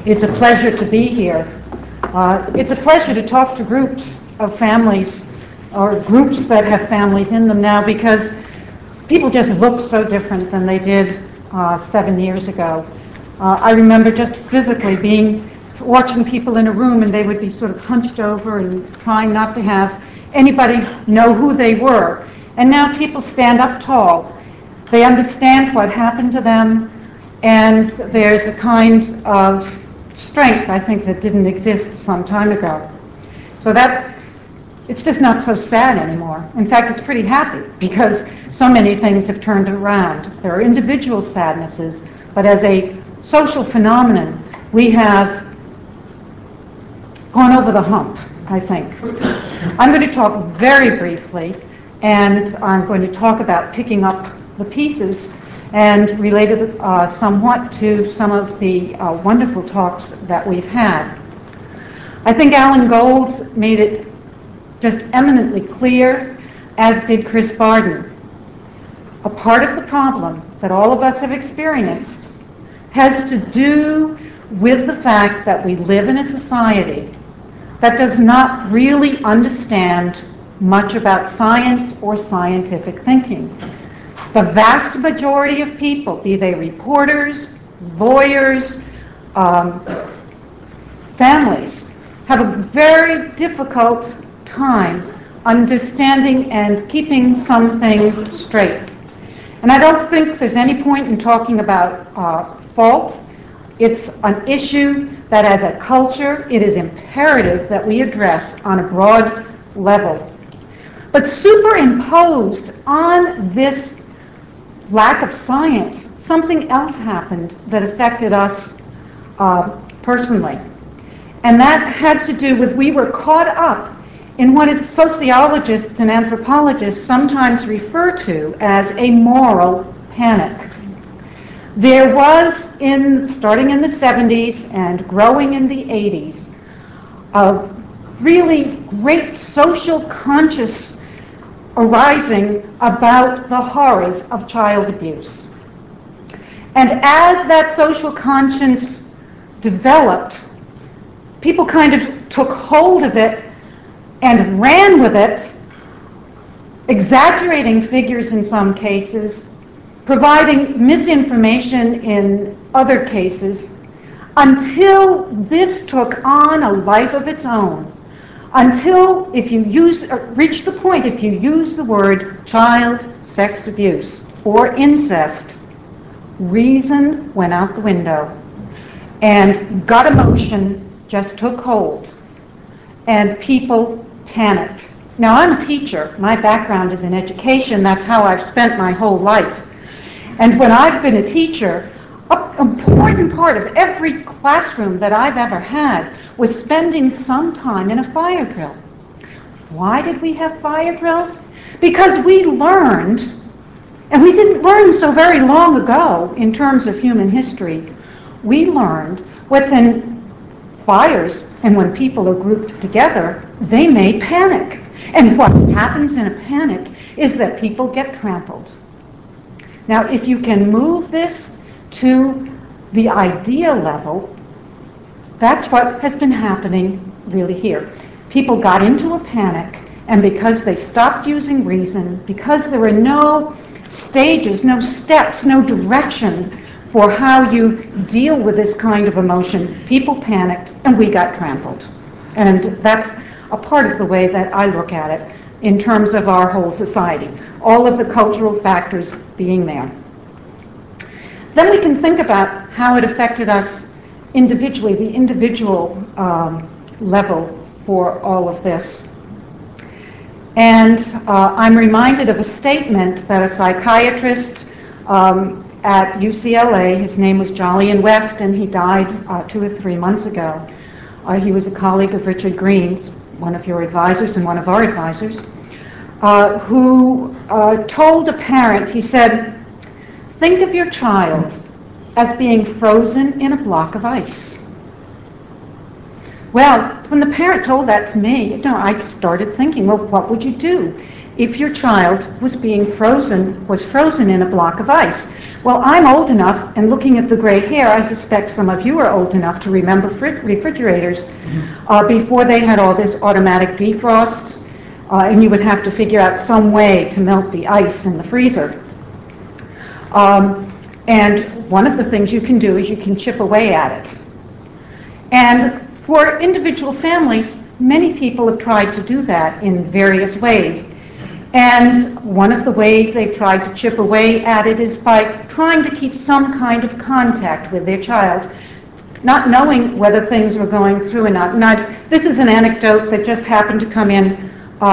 It's a pleasure to be here. It's a pleasure to talk to groups of families or groups that have families in them now, because people just look so different than they did 7 years ago. I remember just physically watching people in a room, and they would be sort of hunched over and trying not to have anybody know who they were. And now people stand up tall. They understand what happened to them, and there's a kind of strength, I think, that didn't exist some time ago. So that it's just not so sad anymore. In fact, it's pretty happy, because so many things have turned around. There are individual sadnesses, but as a social phenomenon, we have gone over the hump, I think. I'm going to talk very briefly, and I'm going to talk about picking up the pieces and related somewhat to some of the wonderful talks that we've had. I think Alan Gold made it just eminently clear, as did Chris Barden. A part of the problem that all of us have experienced has to do with the fact that we live in a society that does not really understand much about science or scientific thinking. The vast majority of people, be they reporters, lawyers, families, have a very difficult time understanding and keeping some things straight. And I don't think there's any point in talking about fault. It's an issue that as a culture, it is imperative that we address on a broad level. But superimposed on this lack of science, something else happened that affected us personally. And that had to do with, we were caught up in what is sociologists and anthropologists sometimes refer to as a moral panic. There was, starting in the 70s and growing in the 80s, a really great social conscious arising about the horrors of child abuse. And as that social conscience developed, people kind of took hold of it and ran with it, exaggerating figures in some cases, providing misinformation in other cases, until this took on a life of its own. Until, if you reach the point, if you use the word child sex abuse or incest, reason went out the window, and gut emotion just took hold, and people panicked. Now, I'm a teacher. My background is in education. That's how I've spent my whole life. And when I've been a teacher, an important part of every classroom that I've ever had was spending some time in a fire drill. Why did we have fire drills? Because we learned, and we didn't learn so very long ago in terms of human history, we learned within fires, and when people are grouped together, they may panic. And what happens in a panic is that people get trampled. Now, if you can move this to the idea level, that's what has been happening really here. People got into a panic, and because they stopped using reason, because there were no stages, no steps, no direction for how you deal with this kind of emotion, people panicked, and we got trampled. And that's a part of the way that I look at it in terms of our whole society, all of the cultural factors being there. Then we can think about how it affected us individually, the individual level for all of this. And I'm reminded of a statement that a psychiatrist at UCLA, his name was Jolyon West, and he died 2 or 3 months ago. He was a colleague of Richard Green's, one of your advisors and one of our advisors, who told a parent, he said, think of your child as being frozen in a block of ice. Well, when the parent told that to me, I started thinking, well, what would you do if your child was frozen in a block of ice? Well, I'm old enough, and looking at the gray hair, I suspect some of you are old enough to remember refrigerators before they had all this automatic defrost, and you would have to figure out some way to melt the ice in the freezer. And one of the things you can do is you can chip away at it. And for individual families, many people have tried to do that in various ways. And one of the ways they've tried to chip away at it is by trying to keep some kind of contact with their child, not knowing whether things were going through or not. Now, this is an anecdote that just happened to come in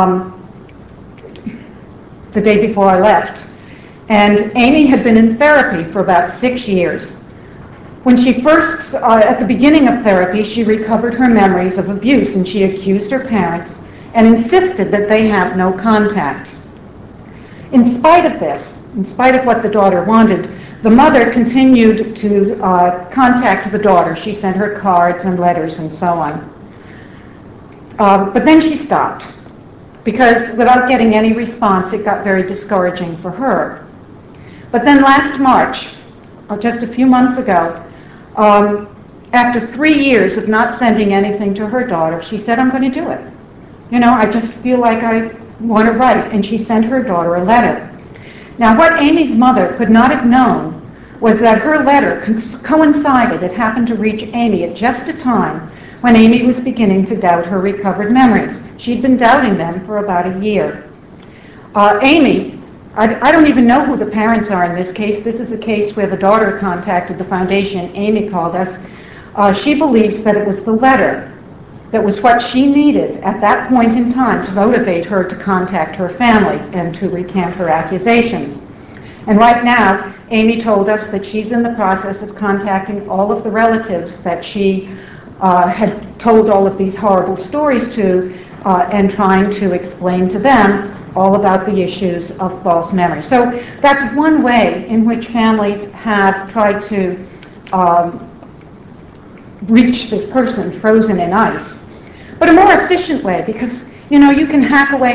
the day before I left. And Amy had been in therapy for about 6 years. When she first, at the beginning of therapy, she recovered her memories of abuse, and she accused her parents and insisted that they have no contact. In spite of this, in spite of what the daughter wanted, the mother continued to contact the daughter. She sent her cards and letters and so on. But then she stopped, because without getting any response, it got very discouraging for her. But then last March, just a few months ago, after 3 years of not sending anything to her daughter, she said, I'm going to do it. You know, I just feel like I want to write. And she sent her daughter a letter. Now, what Amy's mother could not have known was that her letter coincided, it happened to reach Amy at just a time when Amy was beginning to doubt her recovered memories. She'd been doubting them for about a year. Amy, I don't even know who the parents are in this case. This is a case where the daughter contacted the foundation. Amy called us. She believes that it was the letter that was what she needed at that point in time to motivate her to contact her family and to recant her accusations. And right now, Amy told us that she's in the process of contacting all of the relatives that she had told all of these horrible stories to and trying to explain to them all about the issues of false memory. So that's one way in which families have tried to reach this person frozen in ice. But a more efficient way, because you can hack away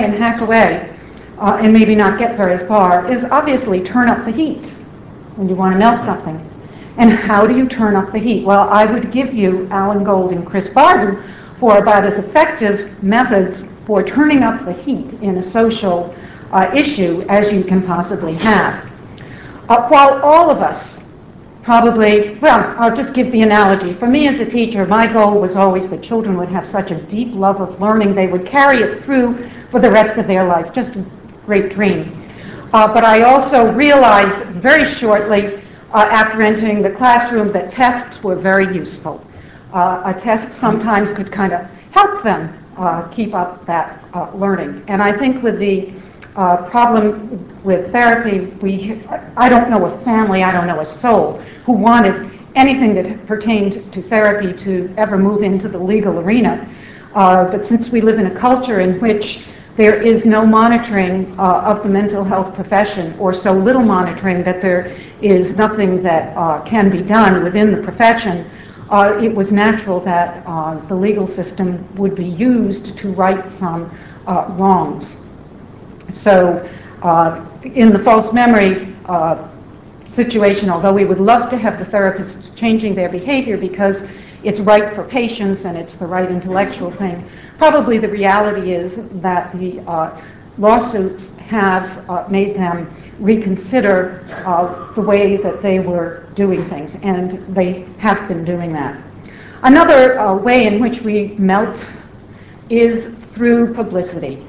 and maybe not get very far, is obviously turn up the heat when you want to melt something. And how do you turn up the heat? Well, I would give you Alan Gold and Chris Barden for about as effective methods for turning up the heat in a social issue as you can possibly have. While all of us probably, well, I'll just give the analogy. For me as a teacher, my goal was always that children would have such a deep love of learning, they would carry it through for the rest of their life. Just a great dream. But I also realized very shortly after entering the classroom that tests were very useful. A test sometimes could kind of help them keep up that learning. And I think with the problem with therapy, I don't know a family, I don't know a soul who wanted anything that pertained to therapy to ever move into the legal arena. But since we live in a culture in which there is no monitoring of the mental health profession, or so little monitoring that there is nothing that can be done within the profession, it was natural that the legal system would be used to right some wrongs. So in the false memory situation, although we would love to have the therapists changing their behavior because it's right for patients and it's the right intellectual thing, probably the reality is that the lawsuits have made them reconsider the way that they were doing things, and they have been doing that. Another way in which we melt is through publicity.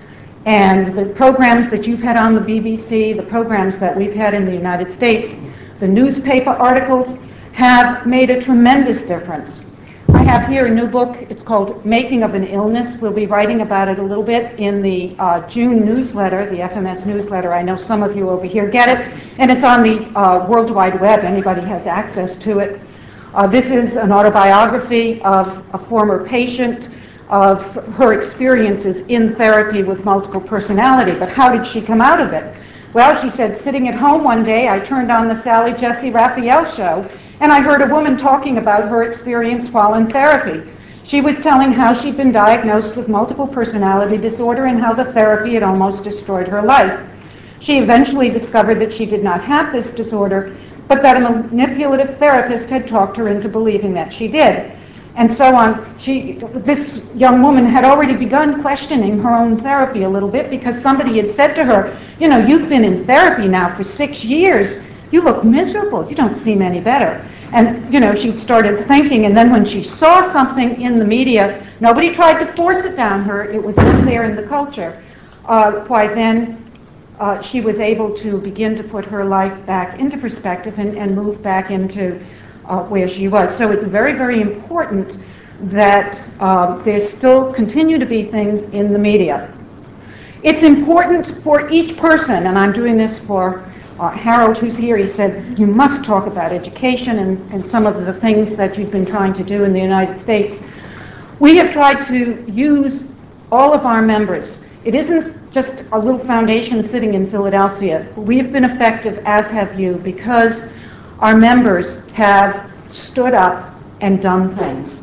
And the programs that you've had on the BBC, the programs that we've had in the United States, the newspaper articles have made a tremendous difference. I have here a new book. It's called Making of an Illness. We'll be writing about it a little bit in the June newsletter, the FMS newsletter. I know some of you over here get it, and it's on the World Wide Web. Anybody has access to it. This is an autobiography of a former patient, of her experiences in therapy with multiple personality. But how did she come out of it? Well, she said, sitting at home one day, I turned on the Sally Jessy Raphael show, and I heard a woman talking about her experience while in therapy. She was telling how she'd been diagnosed with multiple personality disorder and how the therapy had almost destroyed her life. She eventually discovered that she did not have this disorder, but that a manipulative therapist had talked her into believing that she did. And so on. This young woman had already begun questioning her own therapy a little bit because somebody had said to her, you know, you've been in therapy now for 6 years. You look miserable. You don't seem any better. And, you know, she started thinking, and then when she saw something in the media, nobody tried to force it down her. It was in there in the culture. Why then she was able to begin to put her life back into perspective and move back into where she was. So it's very, very important that there still continue to be things in the media. It's important for each person, and I'm doing this for Harold, who's here. He said, you must talk about education and some of the things that you've been trying to do in the United States. We have tried to use all of our members. It isn't just a little foundation sitting in Philadelphia. We have been effective, as have you, because our members have stood up and done things.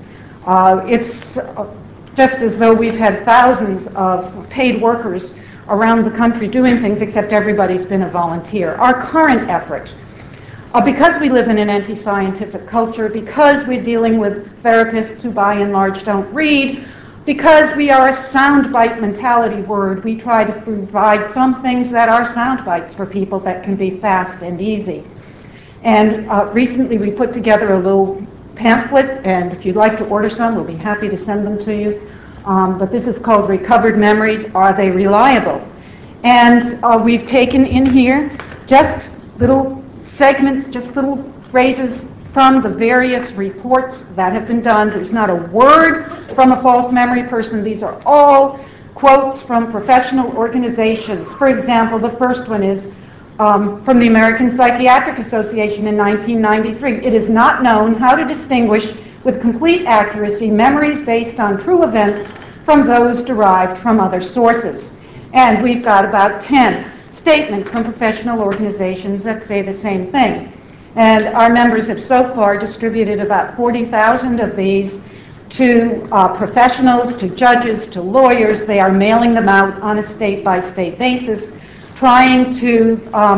It's just as though we've had thousands of paid workers around the country doing things, except everybody's been a volunteer. Our current effort, because we live in an anti-scientific culture, because we're dealing with therapists who by and large don't read, because we are a soundbite mentality word, we try to provide some things that are soundbites for people that can be fast and easy. And recently we put together a little pamphlet, and if you'd like to order some, we'll be happy to send them to you. But this is called Recovered Memories, Are They Reliable? And we've taken in here just little segments, just little phrases from the various reports that have been done. There's not a word from a false memory person. These are all quotes from professional organizations. For example, the first one is from the American Psychiatric Association in 1993. It is not known how to distinguish with complete accuracy memories based on true events from those derived from other sources. And we've got about 10 statements from professional organizations that say the same thing. And our members have so far distributed about 40,000 of these to professionals, to judges, to lawyers. They are mailing them out on a state-by-state basis, trying to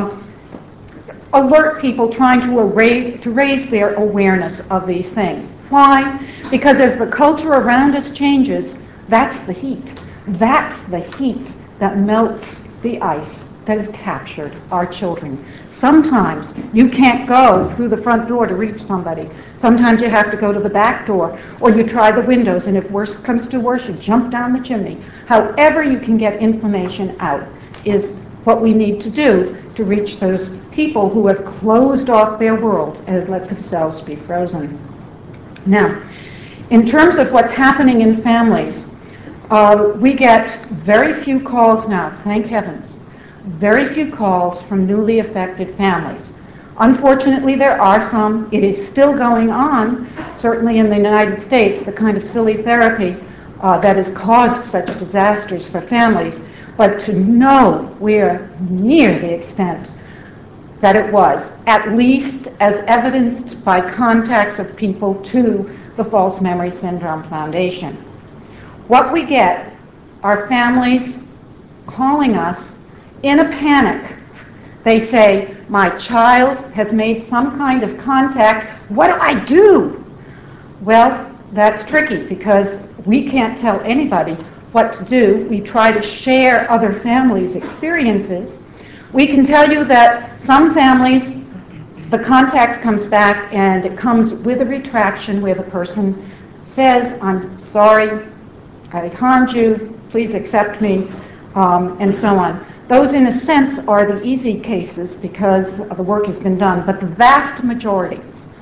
alert people, trying to raise their awareness of these things. Why? Because as the culture around us changes, that's the heat. That's the heat that melts the ice that has captured our children. Sometimes you can't go through the front door to reach somebody. Sometimes you have to go to the back door, or you try the windows, and if worse comes to worse, you jump down the chimney. However you can get information out is what we need to do to reach those people who have closed off their world and let themselves be frozen. Now, in terms of what's happening in families, we get very few calls now, thank heavens, very few calls from newly affected families. Unfortunately, there are some. It is still going on, certainly in the United States, the kind of silly therapy that has caused such disasters for families. But to nowhere near the extent that it was, at least as evidenced by contacts of people to the False Memory Syndrome Foundation. What we get are families calling us in a panic. They say, my child has made some kind of contact. What do I do? Well, that's tricky because we can't tell anybody what to do. We try to share other families' experiences. We can tell you that some families, the contact comes back and it comes with a retraction where the person says, I'm sorry, I harmed you, please accept me, and so on. Those, in a sense, are the easy cases because the work has been done. But the vast majority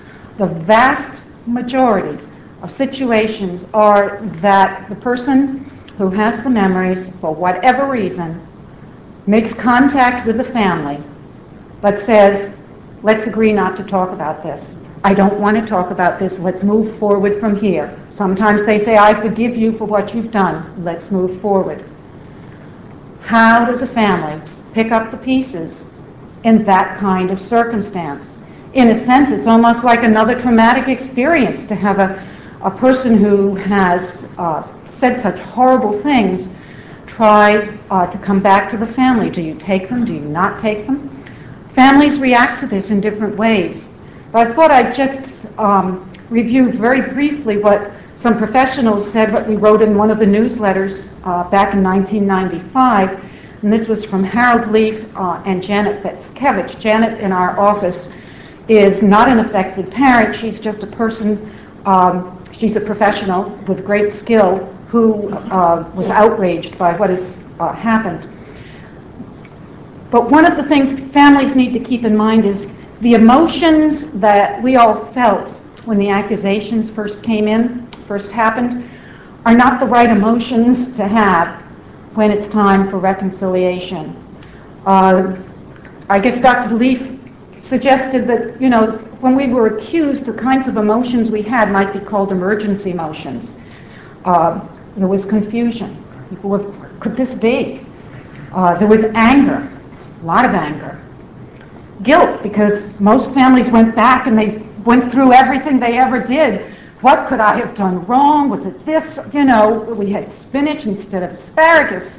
of situations are that the person who has the memories, for whatever reason, makes contact with the family, but says, let's agree not to talk about this. I don't want to talk about this. Let's move forward from here. Sometimes they say, I forgive you for what you've done. Let's move forward. How does a family pick up the pieces in that kind of circumstance? In a sense, it's almost like another traumatic experience to have a person who has said such horrible things try to come back to the family. Do you take them? Do you not take them? Families react to this in different ways. But I thought I'd just review very briefly what some professionals said, what we wrote in one of the newsletters back in 1995. And this was from Harold Leaf and Janet Betzkevich. Janet in our office is not an affected parent. She's just a person, she's a professional with great skill who was outraged by what has happened. But one of the things families need to keep in mind is the emotions that we all felt when the accusations first happened, are not the right emotions to have when it's time for reconciliation. I guess Dr. Leaf suggested that, when we were accused, the kinds of emotions we had might be called emergency emotions. There was confusion. People were, could this be? There was anger, a lot of anger. Guilt, because most families went back and they went through everything they ever did. What could I have done wrong? Was it this? We had spinach instead of asparagus.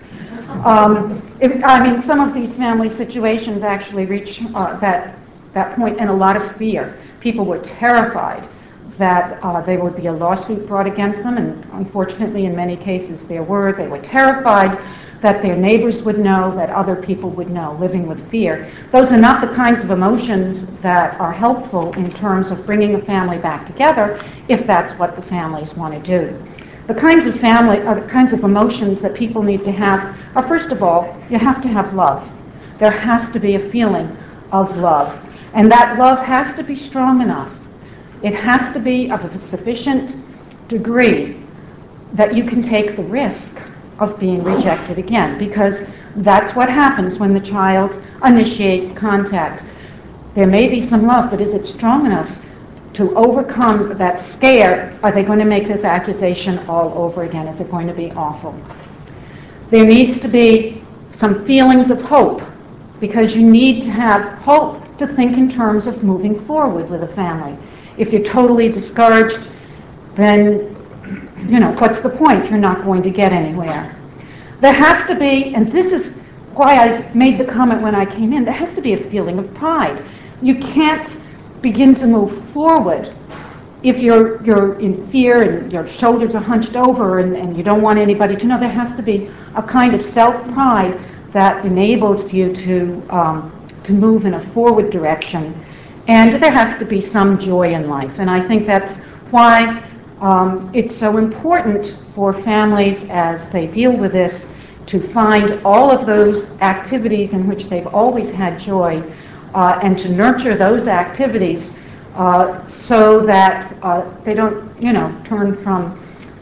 Some of these family situations actually reach that point, and a lot of fear. People were terrified that there would be a lawsuit brought against them, and unfortunately in many cases there were. They were terrified that their neighbors would know, that other people would know, living with fear. Those are not the kinds of emotions that are helpful in terms of bringing a family back together, if that's what the families want to do. The kinds of emotions that people need to have are, first of all, you have to have love. There has to be a feeling of love. And that love has to be strong enough. It has to be of a sufficient degree that you can take the risk of being rejected again, because that's what happens when the child initiates contact. There may be some love, but is it strong enough to overcome that scare? Are they going to make this accusation all over again? Is it going to be awful? There needs to be some feelings of hope, because you need to have hope to think in terms of moving forward with a family. If you're totally discouraged, then, what's the point? You're not going to get anywhere. There has to be, and this is why I made the comment when I came in, there has to be a feeling of pride. You can't begin to move forward if you're in fear and your shoulders are hunched over and you don't want anybody to know. There has to be a kind of self-pride that enables you to move in a forward direction. And there has to be some joy in life. And I think that's why it's so important for families as they deal with this to find all of those activities in which they've always had joy and to nurture those activities so that they don't, turn from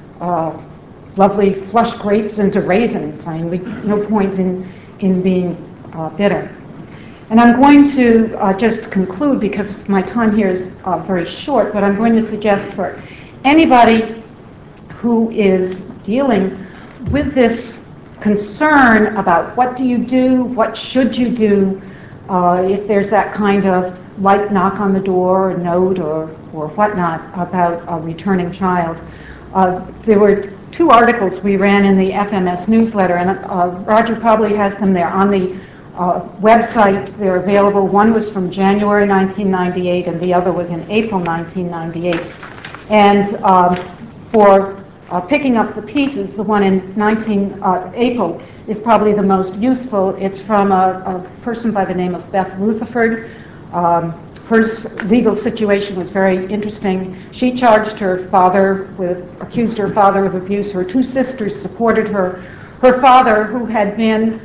lovely flush grapes into raisins. No point in being bitter. And I'm going to just conclude, because my time here is very short, but I'm going to suggest for anybody who is dealing with this concern about what do you do, what should you do, if there's that kind of light knock on the door, or note, or whatnot about a returning child. There were two articles we ran in the FMS newsletter, and Roger probably has them there on the website. They're available. One was from January 1998, and the other was in April 1998. And for picking up the pieces, the one in April is probably the most useful. It's from a person by the name of Beth Rutherford. Her legal situation was very interesting. She charged her father accused her father of abuse. Her two sisters supported her. Her father, who had been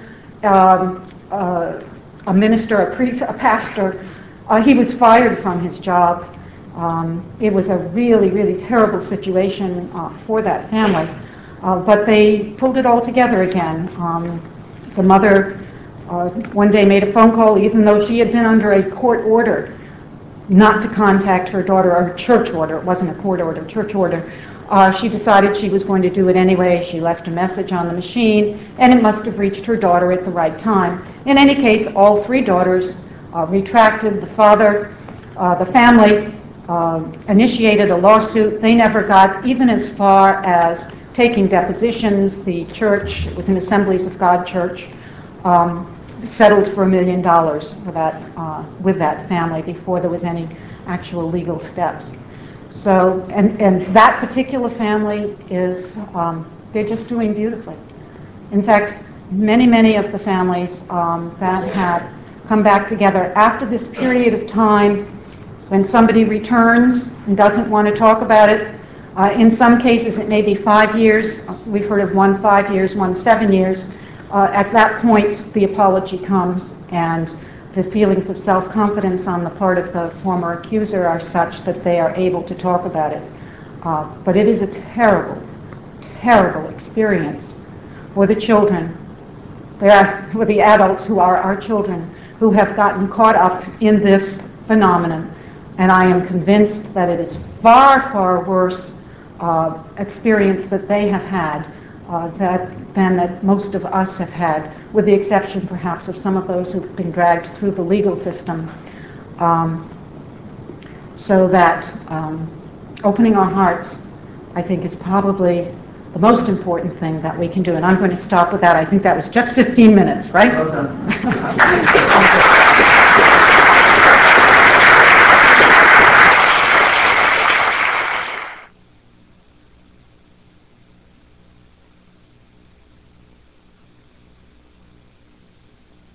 a minister, a pastor, he was fired from his job. It was a really, really terrible situation for that family. But they pulled it all together again. The mother one day made a phone call, even though she had been under a court order not to contact her daughter, or a church order. It wasn't a court order, church order. She decided she was going to do it anyway. She left a message on the machine, and it must have reached her daughter at the right time. In any case, all three daughters retracted. The family initiated a lawsuit. They never got even as far as taking depositions. The church, it was an Assemblies of God church, settled for $1 million for that, with that family before there was any actual legal steps. So, and that particular family is, they're just doing beautifully. In fact, many of the families that have come back together after this period of time when somebody returns and doesn't want to talk about it. In some cases, it may be 5 years. We've heard of one 5 years, one 7 years. At that point, the apology comes, and the feelings of self-confidence on the part of the former accuser are such that they are able to talk about it. But it is a terrible, terrible experience for the children, for the adults who are our children, who have gotten caught up in this phenomenon. And I am convinced that it is far, far worse experience that they have had than that most of us have had, with the exception perhaps of some of those who've been dragged through the legal system. So that opening our hearts, I think, is probably the most important thing that we can do. And I'm going to stop with that. I think that was just 15 minutes, right? Well done.